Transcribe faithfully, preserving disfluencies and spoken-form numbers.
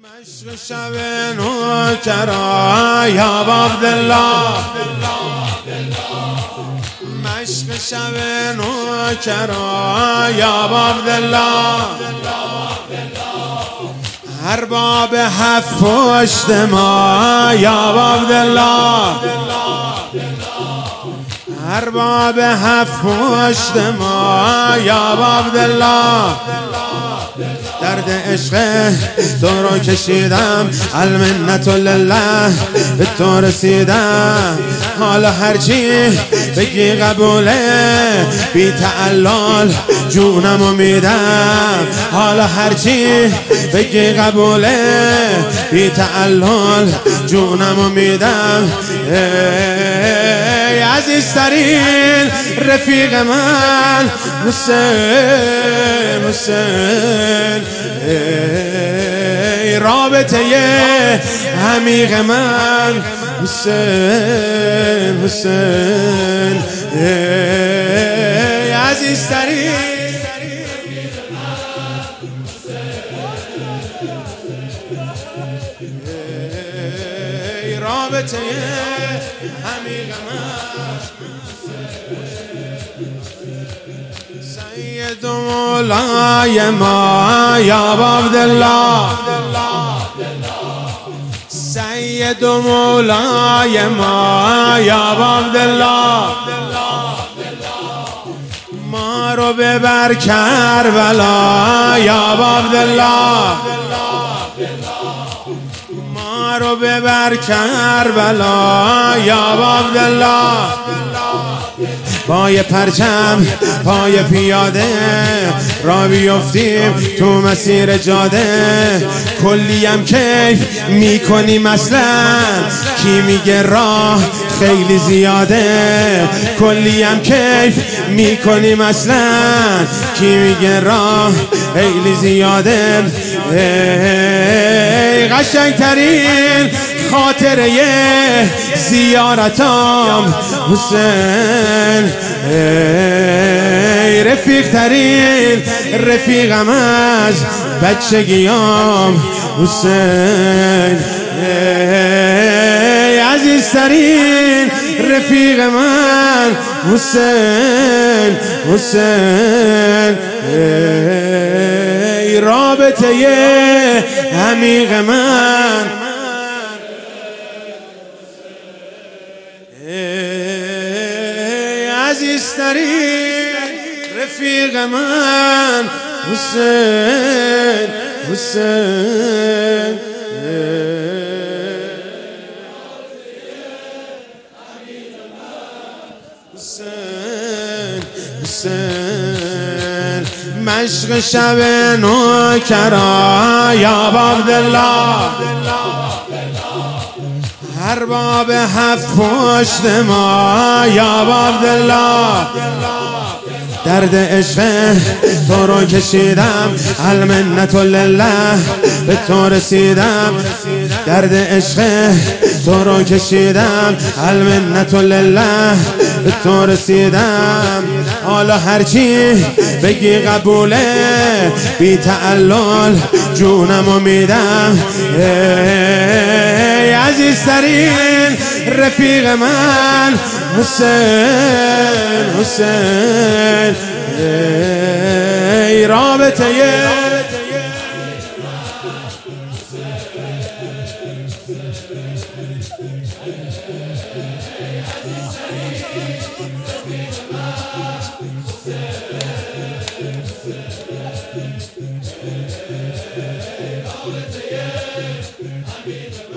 عشق شب نوکرا یا عبدالله، عشق شب نوکرا یا عبدالله، ارباب هفت پشت ما یا عبدالله، ارباب هفت پشت ما یا عبدالله، درد عشق تو رو کشیدم، المنت لله به تو رسیدم، حالا هرچی بگی قبوله، بی تعلل جونمو میدم، حالا هرچی بگی قبوله، بی تعلل جونمو میدم. ای عزیزترین رفیق من حسین، حسین ای رابطه عمیق من حسین، حسین ای عزیزترین ای رابطه عمیق من سید و مولای ما یا عبدالله، سید و مولای ما یا عبدالله، ما رو ببر کربلا یا عبدالله، ما رو ببر کربلا یا عبدالله، پای پرچم پای پیاده را بیفتیم تو مسیر جاده، کلیم کیف میکنیم اصلا، کی میگه راه خیلی زیاده، کلیم کیف میکنیم اصلا، کی میگه راه خیلی زیاده. ای قشنگترین خاطره زیارتام حسین، ای رفیق ترین رفیقم از بچگیام حسین، ای عزیزترین رفیق من حسین، حسین ای رابطه عمیق من عزیزترین رفیق من حسین، حسین حسین، حسین عشق شب نوکرا یا عبدالله، ارباب هفت پشت ما یا عبدالله، درد عشق تو رو کشیدم، المنت لله به تو رسیدم، درد عشق تو رو کشیدم، المنت لله به تو رسیدم، حالا هرچی بگی قبوله، بی تعلل جونمو میدم. ای عزیزترین رفیق من حسین، حسین ای رابطه I